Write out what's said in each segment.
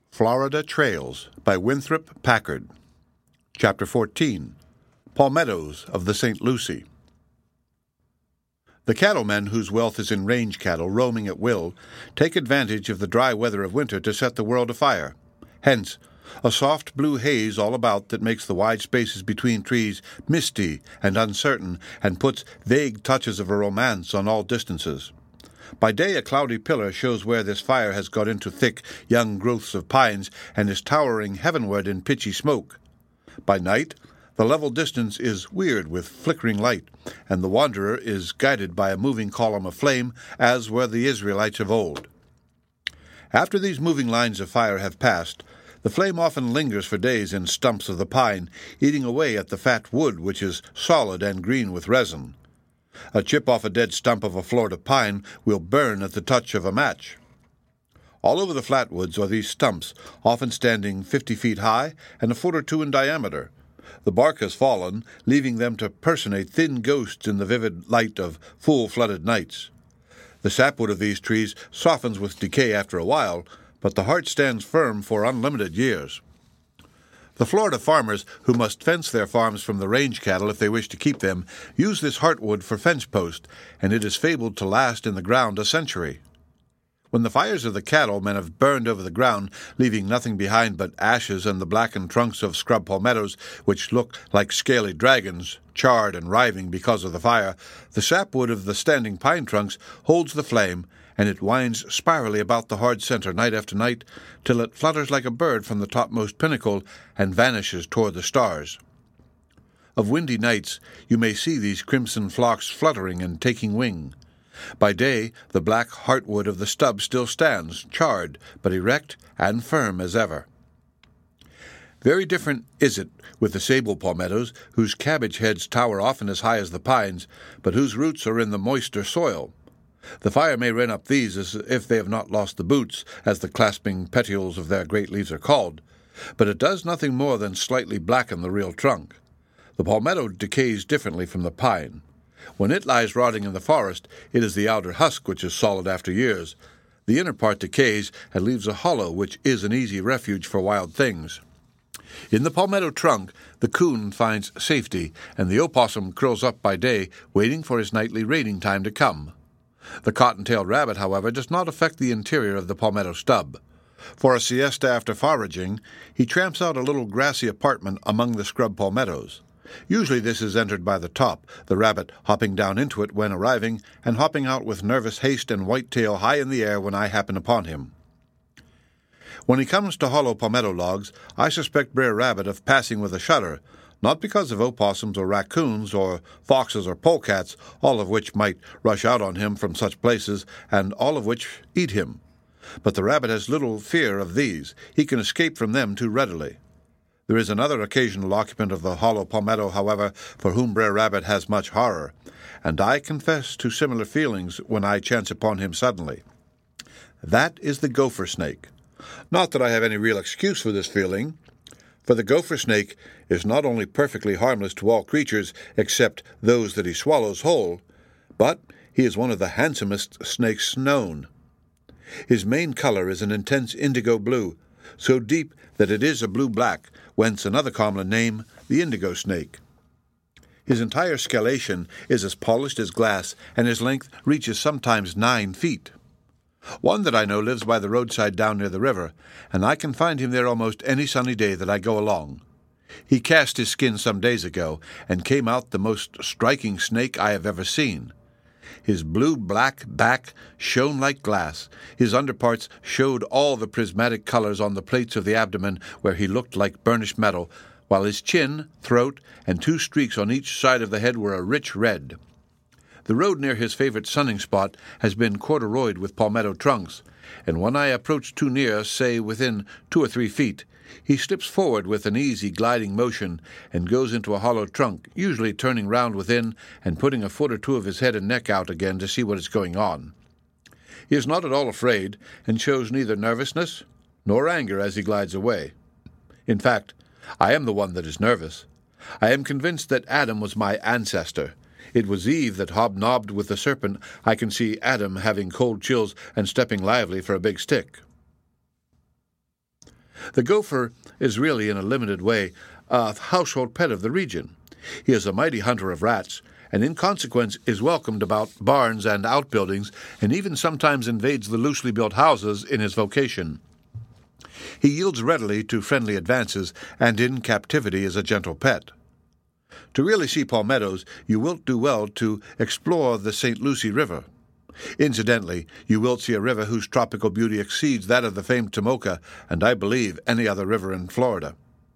Florida Trails by Winthrop Packard. Chapter 14. Palmettos of the St. Lucie. The cattlemen whose wealth is in range cattle roaming at will take advantage of the dry weather of winter to set the world afire. Hence, a soft blue haze all about that makes the wide spaces between trees misty and uncertain and puts vague touches of a romance on all distances. By day a cloudy pillar shows where this fire has got into thick young growths of pines and is towering heavenward in pitchy smoke. By night the level distance is weird with flickering light, and the wanderer is guided by a moving column of flame, as were the Israelites of old. After these moving lines of fire have passed, the flame often lingers for days in stumps of the pine, eating away at the fat wood which is solid and green with resin. A chip off a dead stump of a Florida pine will burn at the touch of a match. All over the flatwoods are these stumps, often standing 50 feet high and a foot or two in diameter. The bark has fallen, leaving them to personate thin ghosts in the vivid light of full-flooded nights. The sapwood of these trees softens with decay after a while, but the heart stands firm for unlimited years. The Florida farmers, who must fence their farms from the range cattle if they wish to keep them, use this heartwood for fence post, and it is fabled to last in the ground a century. When the fires of the cattle men have burned over the ground, leaving nothing behind but ashes and the blackened trunks of scrub palmettos, which look like scaly dragons, charred and writhing because of the fire, the sapwood of the standing pine trunks holds the flame, and it winds spirally about the hard center night after night, till it flutters like a bird from the topmost pinnacle and vanishes toward the stars. Of windy nights you may see these crimson flocks fluttering and taking wing. By day the black heartwood of the stub still stands, charred, but erect and firm as ever. Very different is it with the sable palmettos, whose cabbage heads tower often as high as the pines, but whose roots are in the moister soil. The fire may run up these as if they have not lost the boots, as the clasping petioles of their great leaves are called, but it does nothing more than slightly blacken the real trunk. The palmetto decays differently from the pine. When it lies rotting in the forest, it is the outer husk which is solid after years. The inner part decays and leaves a hollow which is an easy refuge for wild things. In the palmetto trunk the coon finds safety, and the opossum curls up by day, waiting for his nightly raiding time to come. The cotton-tailed rabbit, however, does not affect the interior of the palmetto stub. For a siesta after foraging, he tramps out a little grassy apartment among the scrub palmettos. Usually this is entered by the top, the rabbit hopping down into it when arriving, and hopping out with nervous haste and white tail high in the air when I happen upon him. When he comes to hollow palmetto logs, I suspect Brer Rabbit of passing with a shudder, not because of opossums or raccoons or foxes or polecats, all of which might rush out on him from such places, and all of which eat him. But the rabbit has little fear of these. He can escape from them too readily. There is another occasional occupant of the hollow palmetto, however, for whom Brer Rabbit has much horror, and I confess to similar feelings when I chance upon him suddenly. That is the gopher snake. Not that I have any real excuse for this feeling, for the gopher snake is not only perfectly harmless to all creatures except those that he swallows whole, but he is one of the handsomest snakes known. His main color is an intense indigo blue, so deep that it is a blue-black, whence another common name, the indigo snake. His entire scalation is as polished as glass, and his length reaches sometimes 9 feet. One that I know lives by the roadside down near the river, and I can find him there almost any sunny day that I go along. He cast his skin some days ago, and came out the most striking snake I have ever seen. His blue-black back shone like glass. His underparts showed all the prismatic colors on the plates of the abdomen where he looked like burnished metal, while his chin, throat, and 2 streaks on each side of the head were a rich red. The road near his favorite sunning spot has been corduroyed with palmetto trunks, and when I approach too near, say within 2 or 3 feet, he slips forward with an easy gliding motion and goes into a hollow trunk, usually turning round within and putting a foot or 2 of his head and neck out again to see what is going on. He is not at all afraid, and shows neither nervousness nor anger as he glides away. In fact, I am the one that is nervous. I am convinced that Adam was my ancestor. It was Eve that hobnobbed with the serpent. I can see Adam having cold chills and stepping lively for a big stick. The gopher is really, in a limited way, a household pet of the region. He is a mighty hunter of rats, and in consequence is welcomed about barns and outbuildings, and even sometimes invades the loosely built houses in his vocation. He yields readily to friendly advances, and in captivity is a gentle pet. To really see palmettos, you wilt do well to explore the St. Lucie River. Incidentally, you wilt see a river whose tropical beauty exceeds that of the famed Tomoka, and I believe any other river in Florida.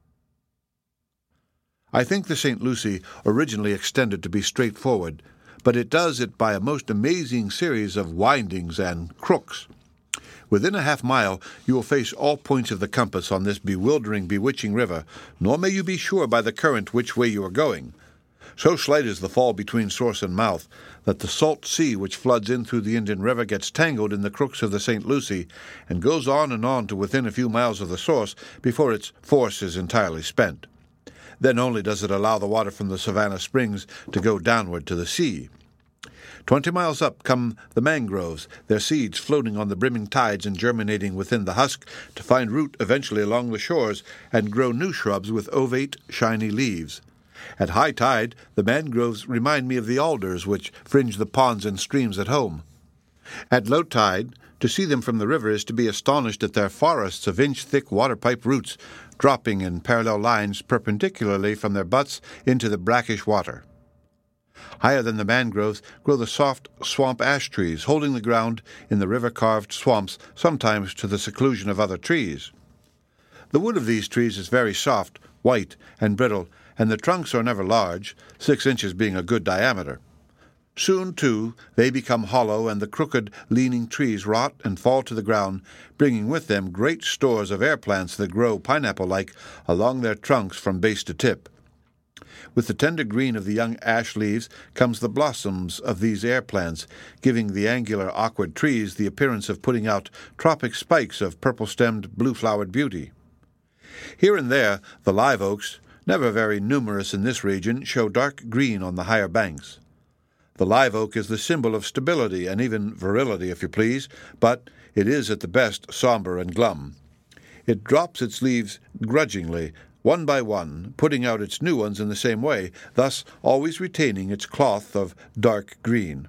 I think the St. Lucie originally extended to be straightforward, but it does it by a most amazing series of windings and crooks. Within a half-mile you will face all points of the compass on this bewildering, bewitching river, nor may you be sure by the current which way you are going. So slight is the fall between source and mouth that the salt sea which floods in through the Indian River gets tangled in the crooks of the St. Lucie and goes on and on to within a few miles of the source before its force is entirely spent. Then only does it allow the water from the Savannah Springs to go downward to the sea. 20 miles up come the mangroves, their seeds floating on the brimming tides and germinating within the husk to find root eventually along the shores and grow new shrubs with ovate, shiny leaves. At high tide, the mangroves remind me of the alders which fringe the ponds and streams at home. At low tide, to see them from the river is to be astonished at their forests of inch-thick water-pipe roots, dropping in parallel lines perpendicularly from their butts into the brackish water. Higher than the mangroves grow the soft swamp ash trees, holding the ground in the river-carved swamps, sometimes to the seclusion of other trees. The wood of these trees is very soft, white, and brittle, and the trunks are never large, 6 inches being a good diameter. Soon, too, they become hollow, and the crooked, leaning trees rot and fall to the ground, bringing with them great stores of air plants that grow pineapple-like along their trunks from base to tip. With the tender green of the young ash leaves comes the blossoms of these air plants, giving the angular, awkward trees the appearance of putting out tropic spikes of purple-stemmed, blue-flowered beauty. Here and there the live oaks, never very numerous in this region, show dark green on the higher banks. The live oak is the symbol of stability and even virility, if you please, but it is at the best somber and glum. It drops its leaves grudgingly, one by one, putting out its new ones in the same way, thus always retaining its cloth of dark green.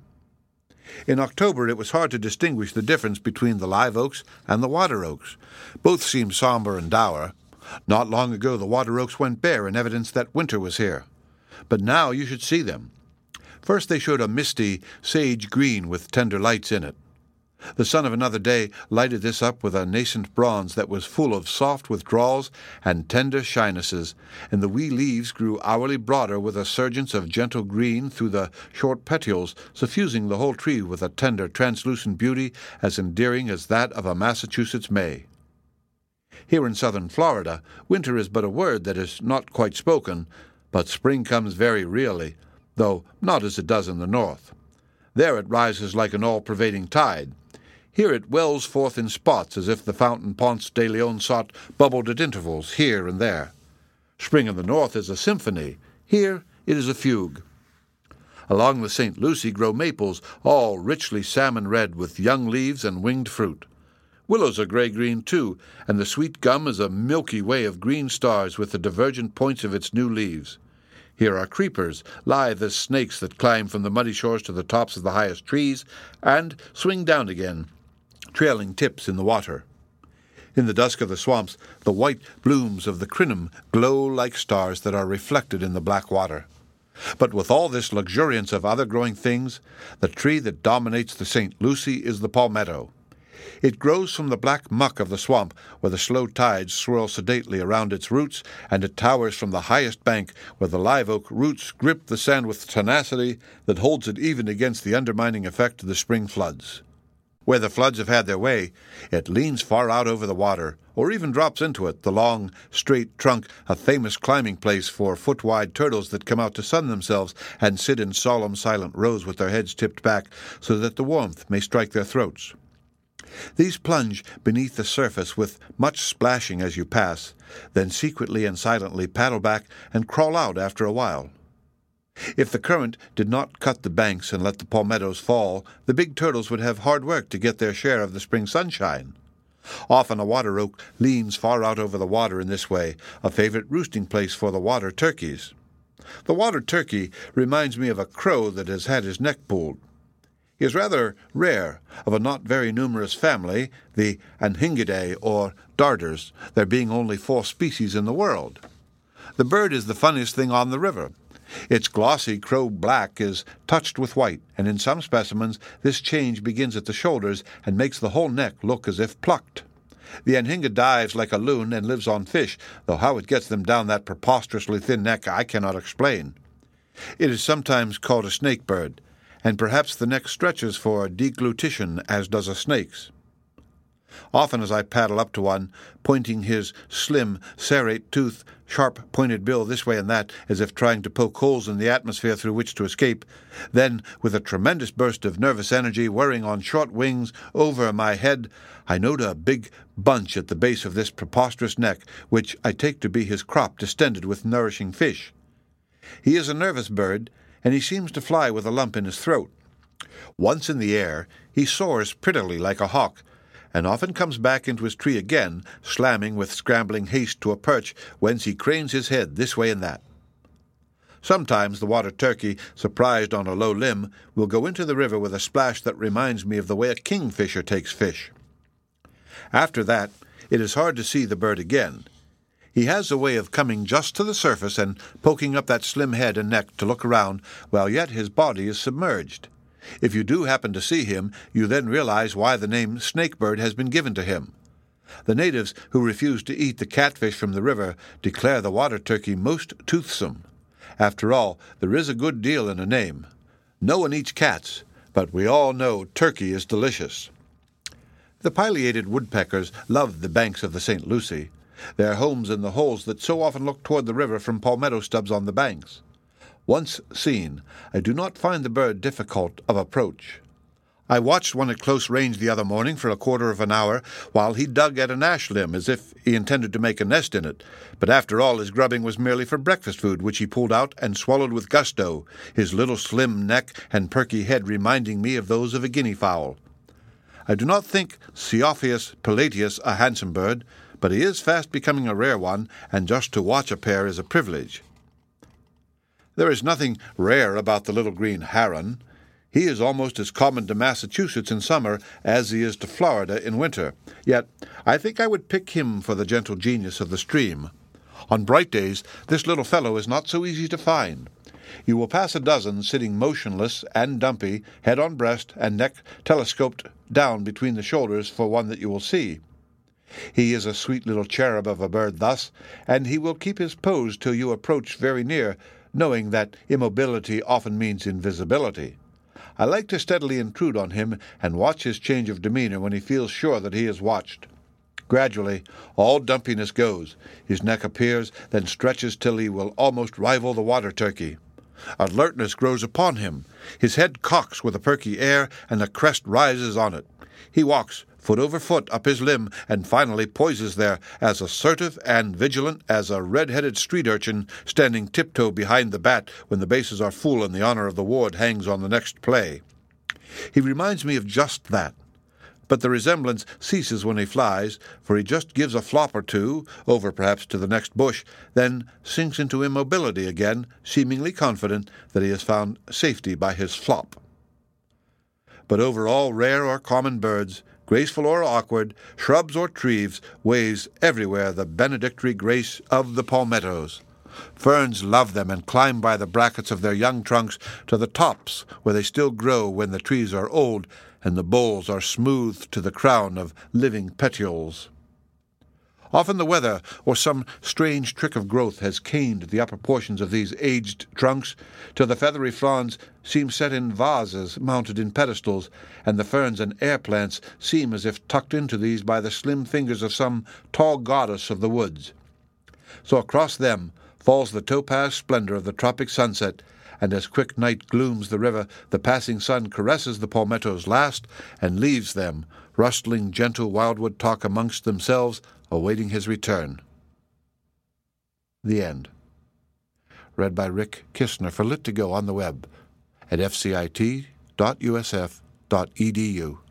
In October it was hard to distinguish the difference between the live oaks and the water oaks. Both seemed somber and dour. Not long ago the water oaks went bare in evidence that winter was here. But now you should see them. First they showed a misty sage green with tender lights in it. The sun of another day lighted this up with a nascent bronze that was full of soft withdrawals and tender shynesses, and the wee leaves grew hourly broader with a surgence of gentle green through the short petioles, suffusing the whole tree with a tender, translucent beauty as endearing as that of a Massachusetts May. Here in southern Florida, winter is but a word that is not quite spoken, but spring comes very really, though not as it does in the north. There it rises like an all-pervading tide. Here it wells forth in spots, as if the fountain Ponce de Leon sought bubbled at intervals here and there. Spring in the north is a symphony. Here it is a fugue. Along the St. Lucie grow maples, all richly salmon-red with young leaves and winged fruit. Willows are gray-green, too, and the sweet gum is a milky way of green stars with the divergent points of its new leaves. Here are creepers, lithe as snakes that climb from the muddy shores to the tops of the highest trees and swing down again, trailing tips in the water. In the dusk of the swamps, the white blooms of the crinum glow like stars that are reflected in the black water. But with all this luxuriance of other growing things, the tree that dominates the St. Lucie is the palmetto. It grows from the black muck of the swamp, where the slow tides swirl sedately around its roots, and it towers from the highest bank, where the live oak roots grip the sand with tenacity that holds it even against the undermining effect of the spring floods. Where the floods have had their way, it leans far out over the water, or even drops into it, the long, straight trunk, a famous climbing place for foot-wide turtles that come out to sun themselves and sit in solemn, silent rows with their heads tipped back so that the warmth may strike their throats. These plunge beneath the surface with much splashing as you pass, then secretly and silently paddle back and crawl out after a while. If the current did not cut the banks and let the palmettos fall, the big turtles would have hard work to get their share of the spring sunshine. Often a water oak leans far out over the water in this way, a favorite roosting place for the water turkeys. The water turkey reminds me of a crow that has had his neck pulled. He is rather rare, of a not very numerous family, the Anhingidae or darters, there being only 4 species in the world. The bird is the funniest thing on the river. Its glossy crow-black is touched with white, and in some specimens this change begins at the shoulders and makes the whole neck look as if plucked. The anhinga dives like a loon and lives on fish, though how it gets them down that preposterously thin neck I cannot explain. It is sometimes called a snake bird, and perhaps the neck stretches for deglutition as does a snake's. Often as I paddle up to one, pointing his slim, serrate tooth, sharp-pointed bill this way and that, as if trying to poke holes in the atmosphere through which to escape, then, with a tremendous burst of nervous energy whirring on short wings over my head, I note a big bunch at the base of this preposterous neck, which I take to be his crop distended with nourishing fish. He is a nervous bird, and he seems to fly with a lump in his throat. Once in the air, he soars prettily like a hawk, and often comes back into his tree again, slamming with scrambling haste to a perch, whence he cranes his head this way and that. Sometimes the water turkey, surprised on a low limb, will go into the river with a splash that reminds me of the way a kingfisher takes fish. After that, it is hard to see the bird again. He has a way of coming just to the surface and poking up that slim head and neck to look around, while yet his body is submerged. If you do happen to see him, you then realize why the name snakebird has been given to him. The natives who refuse to eat the catfish from the river declare the water turkey most toothsome. After all, there is a good deal in a name. No one eats cats, but we all know turkey is delicious. The pileated woodpeckers love the banks of the St. Lucie, their homes in the holes that so often look toward the river from palmetto stubs on the banks. Once seen, I do not find the bird difficult of approach. I watched one at close range the other morning for a quarter of an hour while he dug at an ash limb as if he intended to make a nest in it, but after all his grubbing was merely for breakfast food, which he pulled out and swallowed with gusto, his little slim neck and perky head reminding me of those of a guinea fowl. I do not think Sciophaeus pileatus a handsome bird, but he is fast becoming a rare one, and just to watch a pair is a privilege. There is nothing rare about the little green heron. He is almost as common to Massachusetts in summer as he is to Florida in winter. Yet I think I would pick him for the gentle genius of the stream. On bright days, this little fellow is not so easy to find. You will pass a dozen sitting motionless and dumpy, head on breast and neck telescoped down between the shoulders for one that you will see. He is a sweet little cherub of a bird thus, and he will keep his pose till you approach very near, knowing that immobility often means invisibility. I like to steadily intrude on him and watch his change of demeanor when he feels sure that he is watched. Gradually, all dumpiness goes. His neck appears, then stretches till he will almost rival the water turkey. Alertness grows upon him. His head cocks with a perky air, and the crest rises on it. He walks, foot over foot, up his limb, and finally poises there, as assertive and vigilant as a red-headed street urchin standing tiptoe behind the bat when the bases are full and the honor of the ward hangs on the next play. He reminds me of just that. But the resemblance ceases when he flies, for he just gives a flop or two, over perhaps to the next bush, then sinks into immobility again, seemingly confident that he has found safety by his flop. But over all rare or common birds, graceful or awkward, shrubs or trees, waves everywhere the benedictory grace of the palmettos. Ferns love them and climb by the brackets of their young trunks to the tops where they still grow when the trees are old and the boles are smoothed to the crown of living petioles. Often the weather or some strange trick of growth has caned the upper portions of these aged trunks till the feathery fronds seem set in vases mounted in pedestals, and the ferns and air plants seem as if tucked into these by the slim fingers of some tall goddess of the woods. So across them falls the topaz splendor of the tropic sunset, and as quick night glooms the river, the passing sun caresses the palmettos last, and leaves them, rustling gentle wildwood talk amongst themselves, awaiting his return. The End. Read by Rick Kistner for Lit2Go on the web at fcit.usf.edu.